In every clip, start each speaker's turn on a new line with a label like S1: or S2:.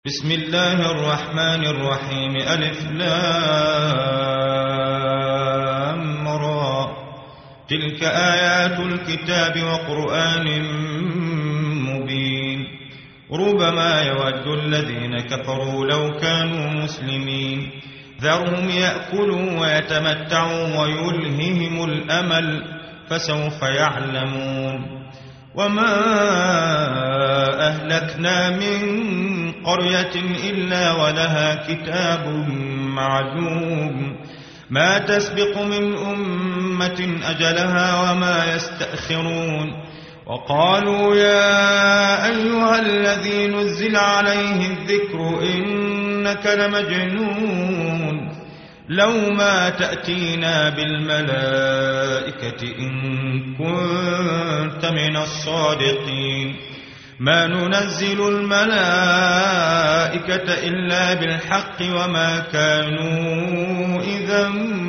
S1: بسم الله الرحمن الرحيم ألف لام را تلك آيات الكتاب وقرآن مبين ربما يود الذين كفروا لو كانوا مسلمين ذرهم يأكلوا ويتمتعوا ويلههم الأمل فسوف يعلمون وما أهلكنا من قرية إلا ولها كتاب معلوم ما تسبق من أمة أجلها وما يستأخرون وقالوا يا أيها الذي نزل عليه الذكر إنك لمجنون لو ما تأتينا بالملائكة إن كنت من الصادقين ما ننزل الملائكة إلا بالحق وما كانوا إذا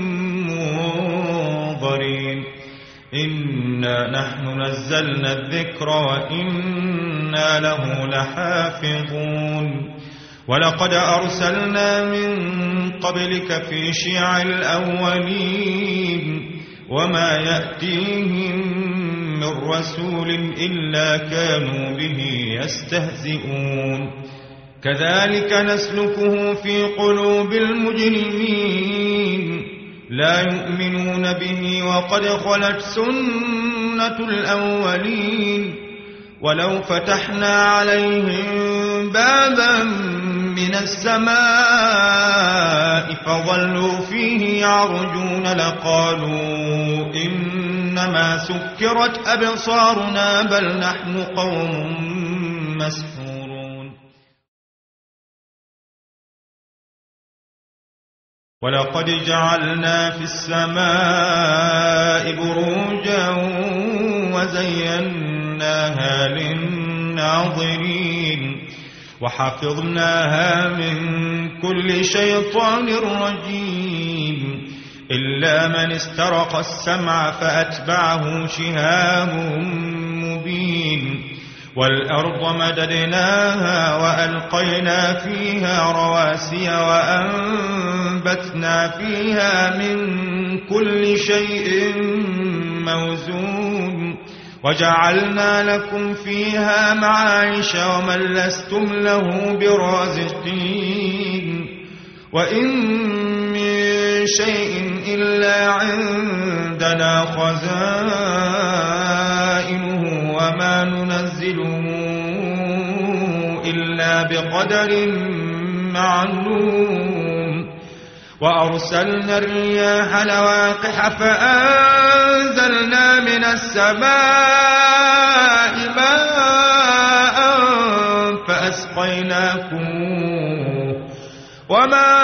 S1: منظرين إنا نحن نزلنا الذكر وإنا له لحافظون ولقد أرسلنا من قبلك في شيع الأولين وما يأتيهم من رسول إلا كانوا به يستهزئون كذلك نسلكه في قلوب المجرمين لا يؤمنون به وقد خلت سنة الأولين ولو فتحنا عليهم بابا من السماء فظلوا فيه يعرجون لقالوا إنما سكرت أبصارنا بل نحن قوم مسحورون ولقد جعلنا في السماء بروجا وزيناها للناظرين وحفظناها من كل شيطان رجيم إلا من استرق السمع فأتبعه شهاب مبين والأرض مددناها وألقينا فيها رواسي وأنبتنا فيها من كل شيء موزون وجعلنا لكم فيها معايش ومن لستم له برازقين وإن من شيء إلا عندنا خزائنه وما ننزله إلا بقدر معلوم وأرسلنا الرياح لواقح فأنزلنا من السماء ماء فأسقيناكموه وما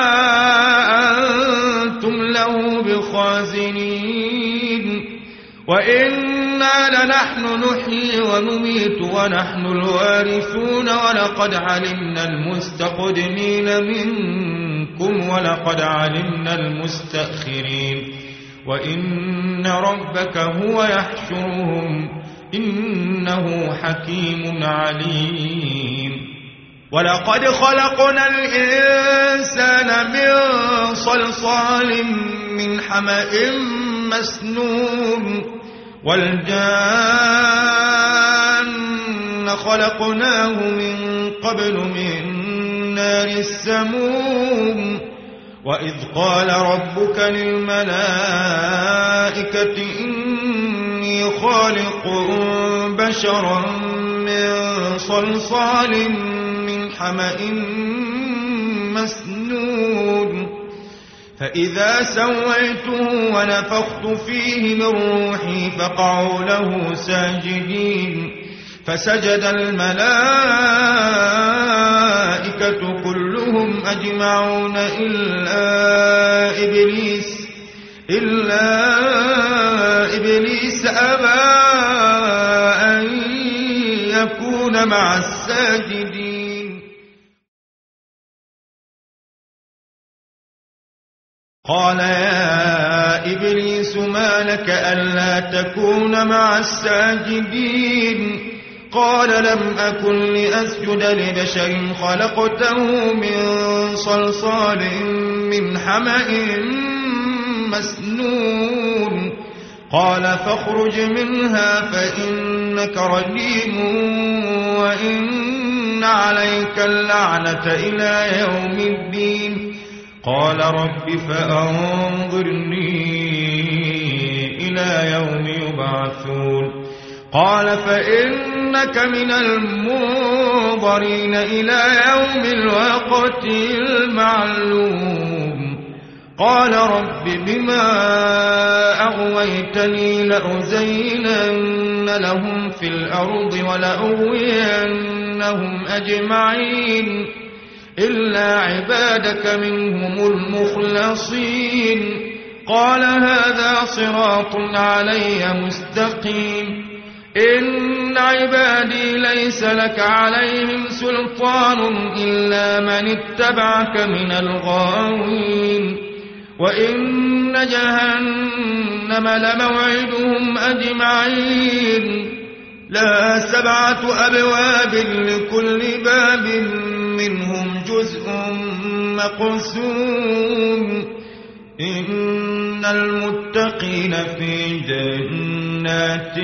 S1: أنتم له بخازنين وإنا لنحن نحيي ونميت ونحن الوارثون ولقد علمنا المستقدمين منكم ولقد علمنا المستأخرين وإن ربك هو يحشرهم إنه حكيم عليم ولقد خلقنا الإنسان من صلصال من حمأ مسنون والجان خلقناه من قبل من نار السموم وإذ قال ربك للملائكة إني خالق بشرا من صلصال من حمأ مسنون فإذا سويته ونفخت فيه من روحي فقعوا له ساجدين فسجد الملائكة كلهم أجمعون إلا إبليس أبى أن يكون مع الساجدين قال يا إبليس ما لك ألا تكون مع الساجدين قال لم أكن لأسجد لبشر خلقته من صلصال من حمأ مسنون قال فاخرج منها فإنك رجيم وإن عليك اللعنة إلى يوم الدين قال رب فأنظرني إلى يوم يبعثون قال فإنك من المنظرين إلى يوم الوقت المعلوم قال رب بما أغويتني لأزينن لهم في الأرض ولأغوينهم أجمعين إلا عبادك منهم المخلصين قال هذا صراط علي مستقيم إن عبادي ليس لك عليهم سلطان إلا من اتبعك من الغاوين وإن جهنم لموعدهم أجمعين لها 7 أبواب لكل باب منهم جزء مقسوم إن المتقين في جنات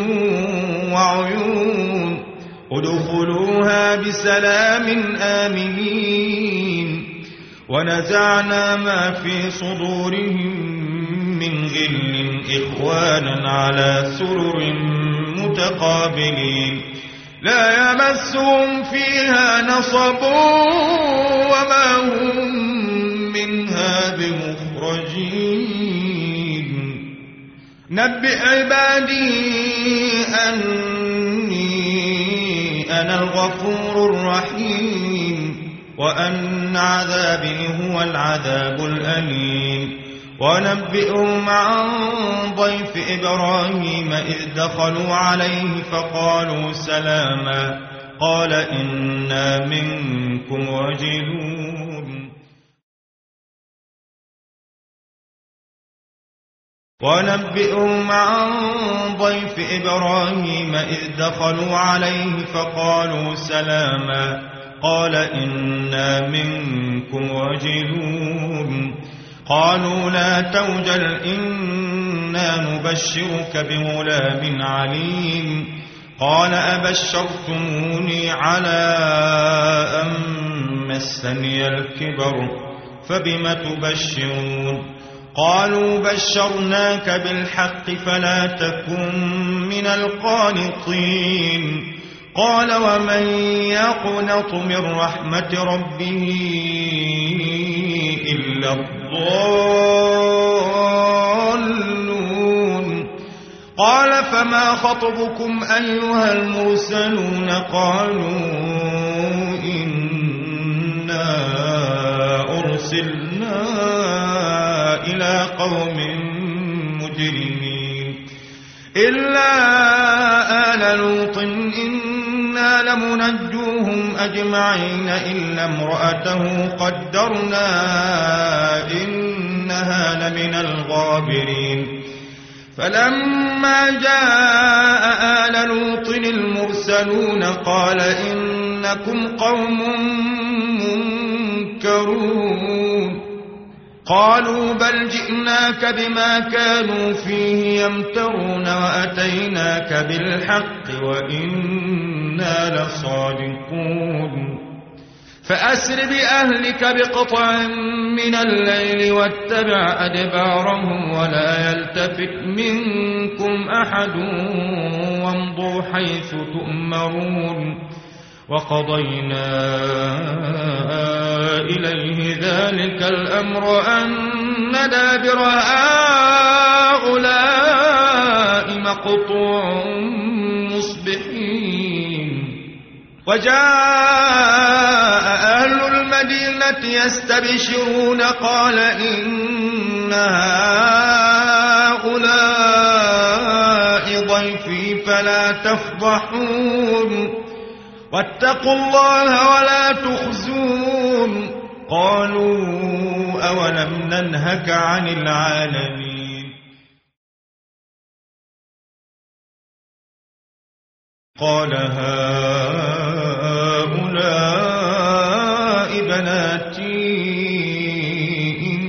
S1: وعيون ادخلوها بسلام آمنين ونزعنا ما في صدورهم من غل إخوانا على سرر متقابلين لا يمسهم فيها نصب وما هم منها بمخرجين نبئ عبادي أني أنا الغفور الرحيم وأن عذابي هو العذاب الأليم ونبئهم عن ضيف إبراهيم إذ دخلوا عليه فقالوا سلاما قال إنا منكم وجلون ونبئهم عن ضيف إبراهيم إذ دخلوا عليه فقالوا سلاما قال إنا منكم وجلون قالوا لا توجل إنا نبشرك بغلام عليم قال أبشرتموني على أن مسني الكبر فبم تبشرون قالوا بشرناك بالحق فلا تكن من القانطين قال ومن يقنط من رحمة ربه إلا الضالون قال فما خطبكم أيها المرسلون قالوا إنا أرسلنا إلى قوم مجرمين إلا آل لوط إنا لمنجوهم أجمعين إلا امرأته قدرنا إنها لمن الغابرين فلما جاء آل لوط المرسلون قال إنكم قوم منكرون قالوا بل جئناك بما كانوا فيه يمترون وأتيناك بالحق وإنا لصادقون فأسر بأهلك بقطع من الليل واتبع أدبارهم ولا يلتفت منكم أحد وامضوا حيث تؤمرون وقضينا إليه ذلك الأمر أن دابر هؤلاء مقطوع مصبحين وجاء أهل المدينة يستبشرون قال إن هؤلاء ضيفي فلا تفضحون واتقوا الله ولا تخزون قالوا أولم ننهك عن العالمين قال هؤلاء بناتي إن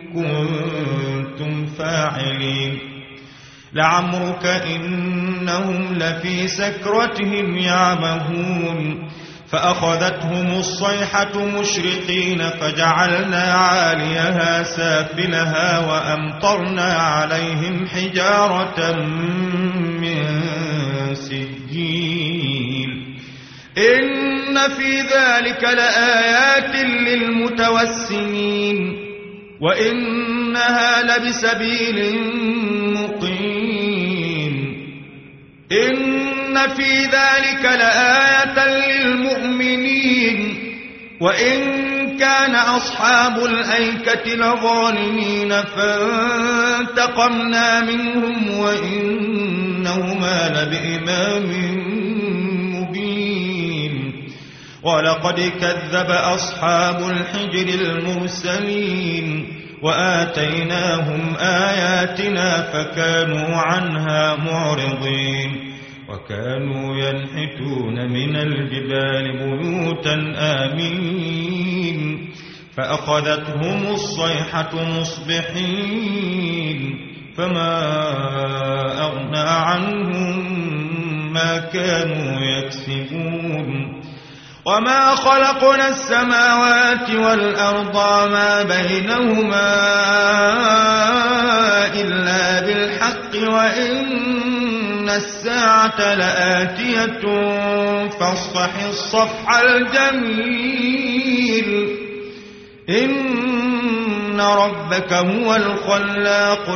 S1: كنتم فاعلين لعمرك إنهم لفي سكرتهم يعمهون فأخذتهم الصيحة مشرقين فجعلنا عاليها سافلها وأمطرنا عليهم حجارة من سجيل إن في ذلك لآيات للمتوسمين وإنها لبسبيل مقيم إن في ذلك لآية للمؤمنين وإن كان أصحاب الأيكة لظالمين فانتقمنا منهم وإنهما لبإمام مبين ولقد كذب أصحاب الحجر المرسلين وآتيناهم آياتنا فكانوا عنها معرضين وكانوا ينحتون من الجبال بيوتا آمنين فأخذتهم الصيحة مصبحين فما أغنى عنهم ما كانوا يكسبون وما خلقنا السماوات والأرض ما بينهما إلا بالحق وإن الساعة لآتية فاصفح الصفح الجميل إن ربك هو الخلاق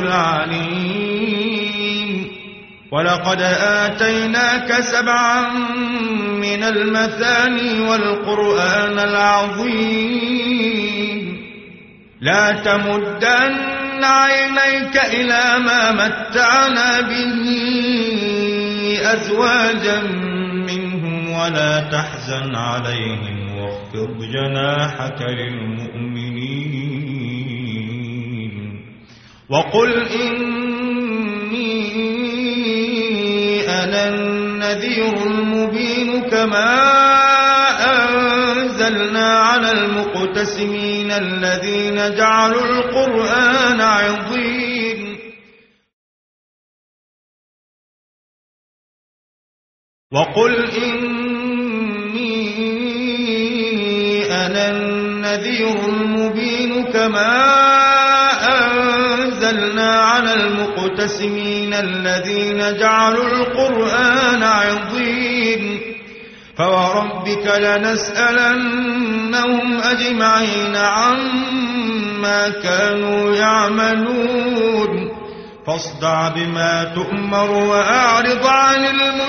S1: العليم ولقد آتيناك 7 من المثاني والقرآن العظيم لا تمدن عينيك إلى ما متعنا به أزواجا منهم ولا تحزن عليهم واخفض جناحك للمؤمنين وقل إني أنا النذير المبين كما أنزلنا على المقتسمين الذين جعلوا القرآن عضين وقل إني أنا النذير المبين كما أنزلنا على المقتسمين الذين جعلوا القرآن عضين فوربك لنسألنهم أجمعين عما كانوا يعملون فاصدع بما تؤمر وأعرض عن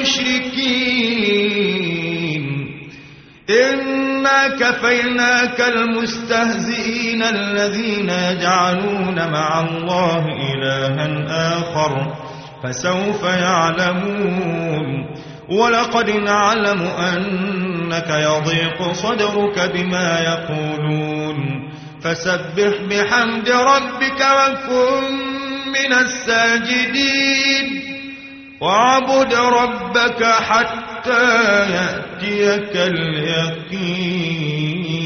S1: المشركين إنا كفيناك المستهزئين الذين يجعلون مع الله إلها آخر فسوف يعلمون ولقد نعلم أنك يضيق صدرك بما يقولون فسبح بحمد ربك وكن من الساجدين واعبد ربك حتى يأتيك اليقين